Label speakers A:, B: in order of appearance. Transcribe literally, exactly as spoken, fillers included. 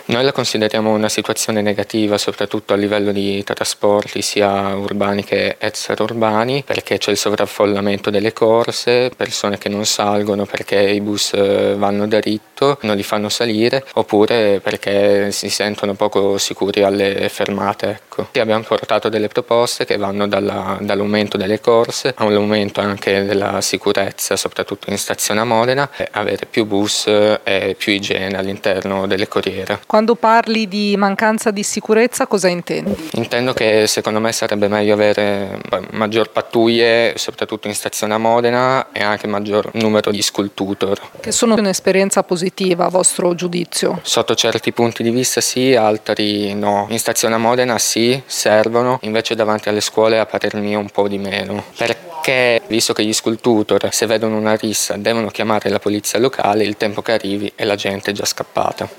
A: Noi la consideriamo una situazione negativa, soprattutto a livello di trasporti sia urbani che extraurbani, perché c'è il sovraffollamento delle corse, persone che non salgono perché i bus vanno dritto, non li fanno salire, oppure perché si sentono poco sicuri alle fermate. Ecco. Abbiamo portato delle proposte che vanno dalla, dall'aumento delle corse all'aumento anche della sicurezza, soprattutto in stazione a Modena, e avere più bus e più igiene all'interno delle corriere.
B: Quando parli di mancanza di sicurezza, cosa intendi?
A: Intendo che secondo me sarebbe meglio avere maggior pattuglie, soprattutto in stazione a Modena, e anche maggior numero di school tutor.
B: Che sono un'esperienza positiva a vostro giudizio?
A: Sotto certi punti di vista sì, altri no. In stazione a Modena sì, servono, invece davanti alle scuole a parer mio un po' di meno. Perché visto che gli school tutor, se vedono una rissa, devono chiamare la polizia locale, il tempo che arrivi e la gente è già scappata.